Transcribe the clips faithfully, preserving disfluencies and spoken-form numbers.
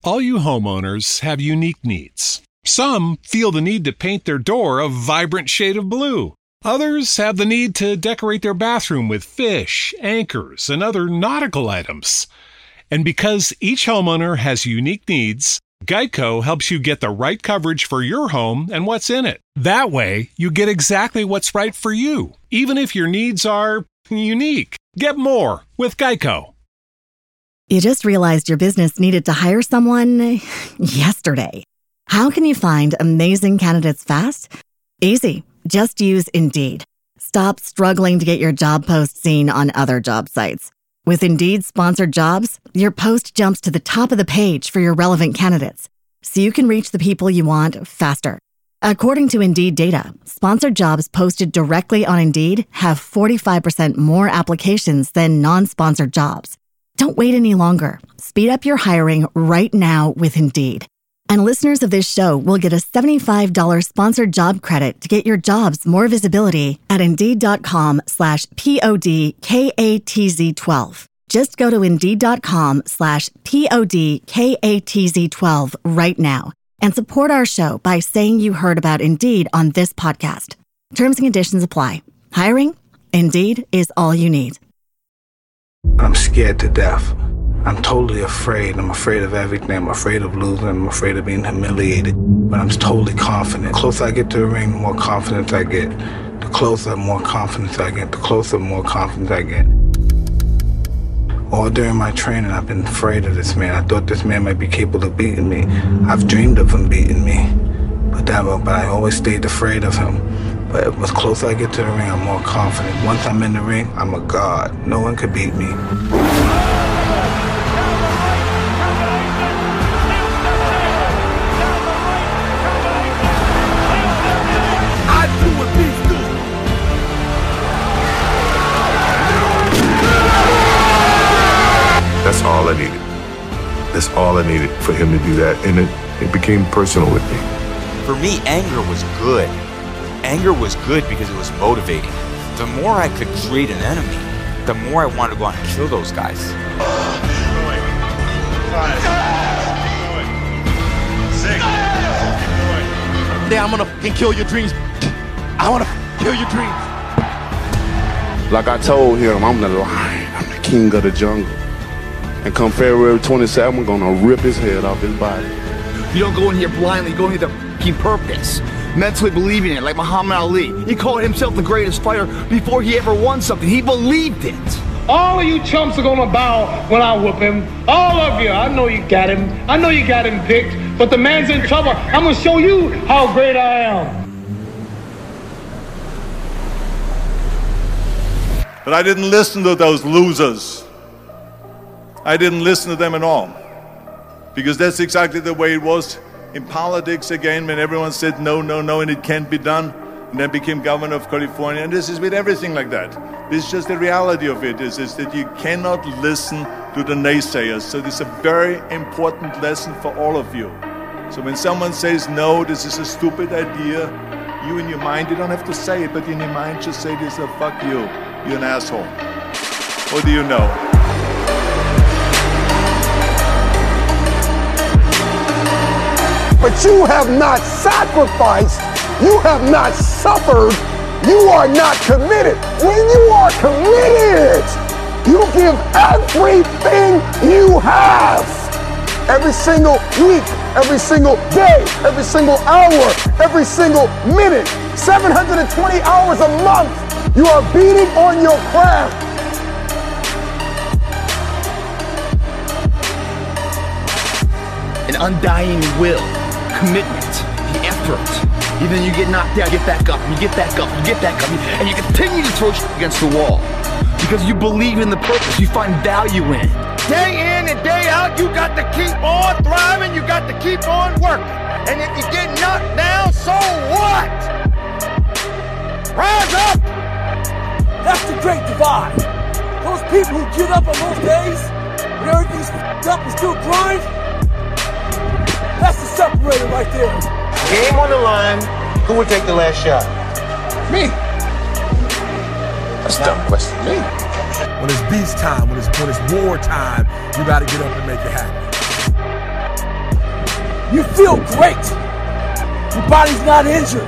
All you homeowners have unique needs. Some feel the need to paint their door a vibrant shade of blue. Others have the need to decorate their bathroom with fish, anchors, and other nautical items. And because each homeowner has unique needs, Geico helps you get the right coverage for your home and what's in it. That way, you get exactly what's right for you, even if your needs are unique. Get more with Geico. You just realized your business needed to hire someone yesterday. How can you find amazing candidates fast? Easy. Just use Indeed. Stop struggling to get your job post seen on other job sites. With Indeed sponsored jobs, your post jumps to the top of the page for your relevant candidates, so you can reach the people you want faster. According to Indeed data, sponsored jobs posted directly on Indeed have forty-five percent more applications than non-sponsored jobs. Don't wait any longer. Speed up your hiring right now with Indeed. And listeners of this show will get a seventy-five dollars sponsored job credit to get your jobs more visibility at Indeed.com slash P-O-D-K-A-T-Z-12. Just go to Indeed.com slash P-O-D-K-A-T-Z-12 right now and support our show by saying you heard about Indeed on this podcast. Terms and conditions apply. Hiring? Indeed is all you need. I'm scared to death. I'm totally afraid. I'm afraid of everything. I'm afraid of losing. I'm afraid of being humiliated. But I'm totally confident. The closer I get to the ring, the more confidence I get. The closer, the more confidence I get. The closer, the more confidence I get. All during my training, I've been afraid of this man. I thought this man might be capable of beating me. I've dreamed of him beating me. But that, but I always stayed afraid of him. But the closer I get to the ring, I'm more confident. Once I'm in the ring, I'm a god. No one could beat me. I do what beats do. That's all I needed. That's all I needed for him to do that. And it, it became personal with me. For me, anger was good. Anger was good because it was motivating. The more I could create an enemy, the more I wanted to go out and kill those guys. Today I'm gonna f***ing kill your dreams. I wanna f***ing kill your dreams. Like I told him, I'm the lion. I'm the king of the jungle. And come February twenty-seventh, I'm gonna rip his head off his body. You don't go in here blindly, you go in here with a f***ing purpose. Mentally believing it, like Muhammad Ali. He called himself the greatest fighter before he ever won something. He believed it. All of you chumps are gonna bow when I whoop him. All of you. I know you got him. I know you got him picked. But the man's in trouble. I'm gonna show you how great I am. But I didn't listen to those losers. I didn't listen to them at all. Because that's exactly the way it was in politics again, when everyone said no, no, no, and it can't be done, and then became governor of California. And this is with everything like that. This is just the reality of it, is, is that you cannot listen to the naysayers. So this is a very important lesson for all of you. So when someone says, no, this is a stupid idea, you in your mind, you don't have to say it, but in your mind just say this, oh, fuck you, you're an asshole. What do you know? But you have not sacrificed, you have not suffered, you are not committed. When you are committed, you give everything you have. Every single week, every single day, every single hour, every single minute, seven hundred twenty hours a month, you are beating on your craft. An undying will. Commitment, the effort. Even you get knocked out, get back up, you get back up, you get back up, and you continue to throw shit against the wall. Because you believe in the purpose, you find value in it. Day in and day out, you got to keep on thriving, you got to keep on working. And if you get knocked down, so what? Rise up! That's the great divide. Those people who get up on those days, when everything's f***ed up and still grind, that's the separator right there. Game on the line. Who would take the last shot? Me. That's a dumb question. Me. When it's beast time, when it's when it's war time, you got to get up and make it happen. You feel great. Your body's not injured.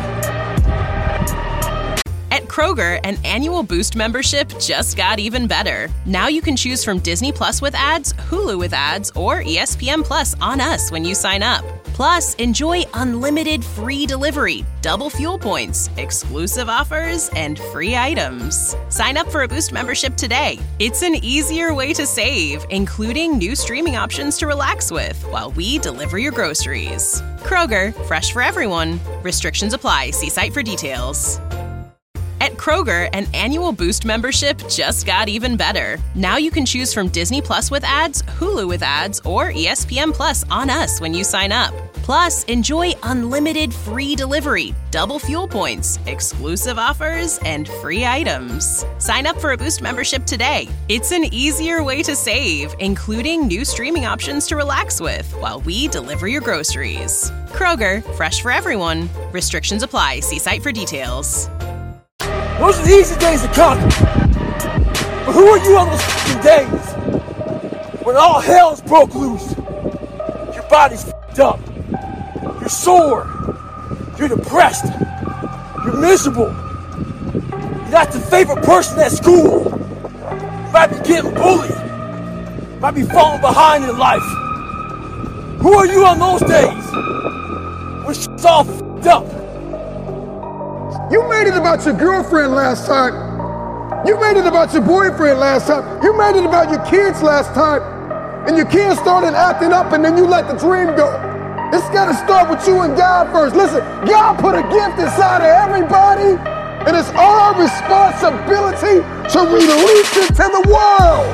At Kroger, an annual Boost membership just got even better. Now you can choose from Disney Plus with ads, Hulu with ads, or E S P N Plus on us when you sign up. Plus, enjoy unlimited free delivery, double fuel points, exclusive offers, and free items. Sign up for a Boost membership today. It's an easier way to save, including new streaming options to relax with while we deliver your groceries. Kroger, fresh for everyone. Restrictions apply. See site for details. At Kroger, an annual Boost membership just got even better. Now you can choose from Disney Plus with ads, Hulu with ads, or E S P N Plus on us when you sign up. Plus, enjoy unlimited free delivery, double fuel points, exclusive offers, and free items. Sign up for a Boost membership today. It's an easier way to save, including new streaming options to relax with while we deliver your groceries. Kroger, fresh for everyone. Restrictions apply. See site for details. Those are the easy days to conquer. But who are you on those f***ing days when all hell's broke loose? Your body's f***ed up. You're sore. You're depressed. You're miserable. You're not the favorite person at school. You might be getting bullied. You might be falling behind in life. Who are you on those days when shit's all f***ed up? You made it about your girlfriend last time. You made it about your boyfriend last time. You made it about your kids last time. And your kids started acting up and then you let the dream go. It's gotta start with you and God first. Listen, God put a gift inside of everybody and it's our responsibility to release it to the world.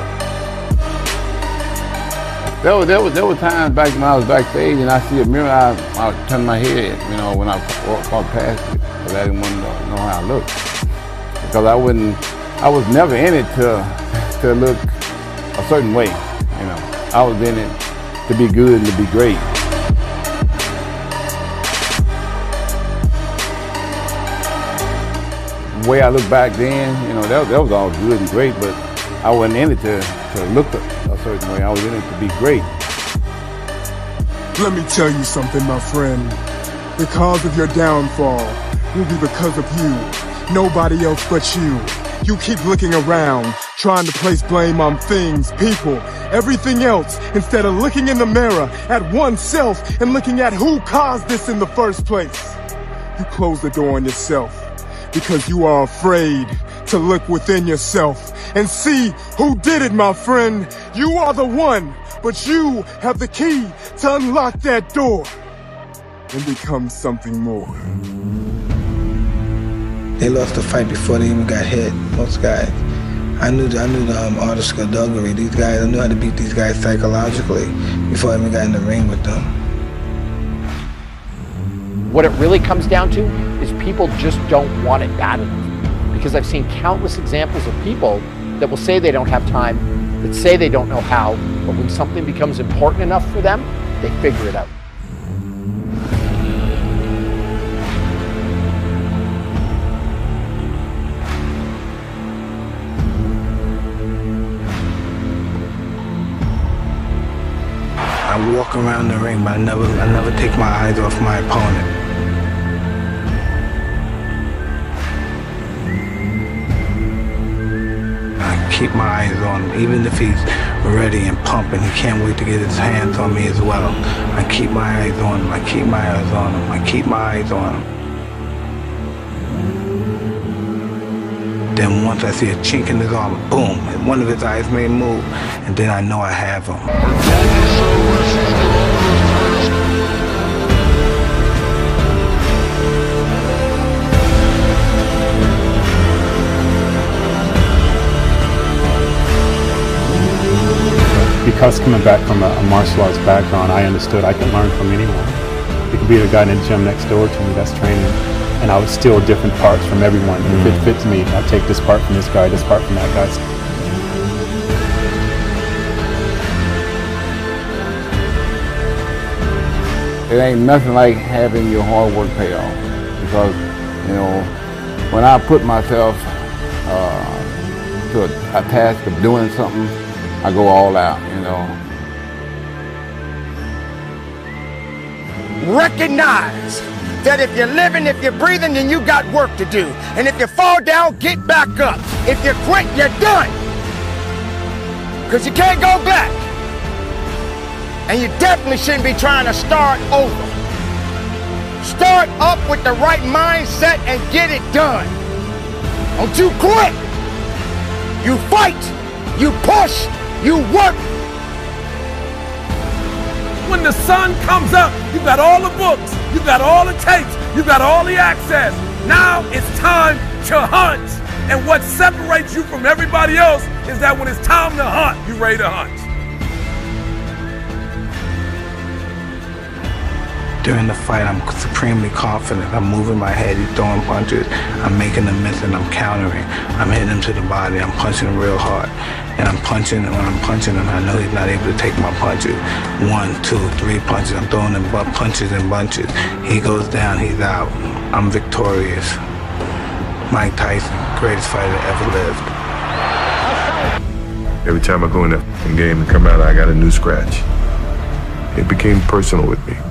There was, there was, there were times back when I was backstage and I see a mirror, I, I would turn my head, you know, when I walked past it, because I didn't want to know, know how I looked. Because I wouldn't, I was never in it to, to look a certain way, you know. I was in it to be good and to be great. The way I look back then, you know, that, that was all good and great, but I wasn't in it to, to look a, a certain way. I was in it to be great. Let me tell you something, my friend. The cause of your downfall will be because of you. Nobody else but you. You keep looking around, trying to place blame on things, people, everything else, instead of looking in the mirror at oneself and looking at who caused this in the first place. You close the door on yourself because you are afraid to look within yourself and see who did it, my friend. You are the one, but you have the key to unlock that door and become something more. They lost the fight before they even got hit, most guys. I knew the, I knew the um, art of skullduggery. These guys, I knew how to beat these guys psychologically before I even got in the ring with them. What it really comes down to is people just don't want it bad enough. Because I've seen countless examples of people that will say they don't have time, that say they don't know how, but when something becomes important enough for them, they figure it out. I walk around the ring, but I never, I never take my eyes off my opponent. I keep my eyes on him, even if he's ready and pumping. He can't wait to get his hands on me as well. I keep my eyes on him. I keep my eyes on him. I keep my eyes on him. Then once I see a chink in his armor, boom, and one of his eyes may move, and then I know I have him. Because coming back from a, a martial arts background, I understood I can learn from anyone. It could be the guy in the gym next door to me that's training, and I would steal different parts from everyone. If it fits me, I'll take this part from this guy, this part from that guy. It ain't nothing like having your hard work pay off. Because, you know, when I put myself uh, to a, a task of doing something, I go all out, you know. recognize that if you're living, if you're breathing, then you got work to do. And if you fall down, get back up. If you quit, you're done. Because you can't go back. And you definitely shouldn't be trying to start over. Start up with the right mindset and get it done. Don't you quit. You fight. You push. You work. When the sun comes up, you got all the books, you got all the tapes, you got all the access. Now it's time to hunt. And what separates you from everybody else is that when it's time to hunt, you're ready to hunt. During the fight, I'm supremely confident. I'm moving my head, he's throwing punches. I'm making them miss and I'm countering. I'm hitting him to the body, I'm punching him real hard. And I'm punching, and when I'm punching him, I know he's not able to take my punches. One, two, three punches. I'm throwing him butt punches and bunches. He goes down, he's out. I'm victorious. Mike Tyson, greatest fighter that ever lived. Every time I go in that game and come out, I got a new scratch. It became personal with me.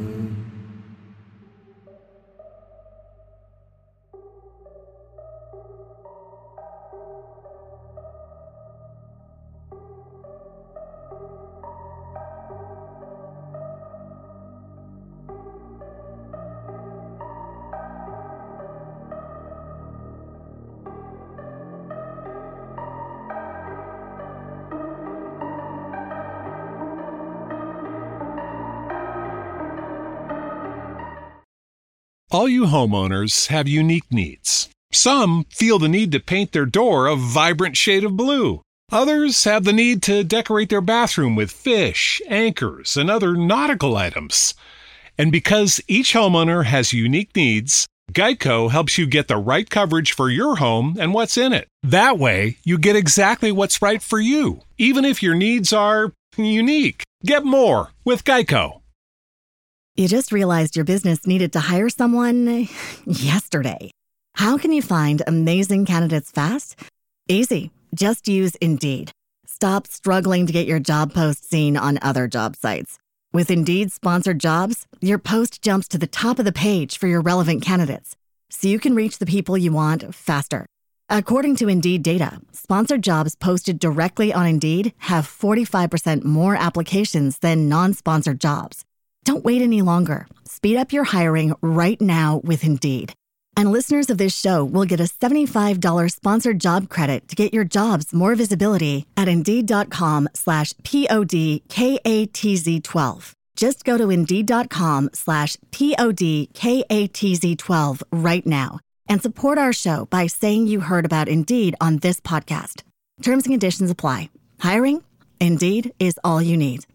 All you homeowners have unique needs. Some feel the need to paint their door a vibrant shade of blue. Others have the need to decorate their bathroom with fish, anchors, and other nautical items. And because each homeowner has unique needs, Geico helps you get the right coverage for your home and what's in it. That way, you get exactly what's right for you, even if your needs are unique. Get more with Geico. You just realized your business needed to hire someone yesterday. How can you find amazing candidates fast? Easy. Just use Indeed. Stop struggling to get your job post seen on other job sites. With Indeed sponsored jobs, your post jumps to the top of the page for your relevant candidates, so you can reach the people you want faster. According to Indeed data, sponsored jobs posted directly on Indeed have forty-five percent more applications than non-sponsored jobs. Don't wait any longer. Speed up your hiring right now with Indeed. And listeners of this show will get a seventy-five dollars sponsored job credit to get your jobs more visibility at Indeed.com slash P-O-D-K-A-T-Z-12. Just go to Indeed.com slash P-O-D-K-A-T-Z-12 right now and support our show by saying you heard about Indeed on this podcast. Terms and conditions apply. Hiring? Indeed is all you need.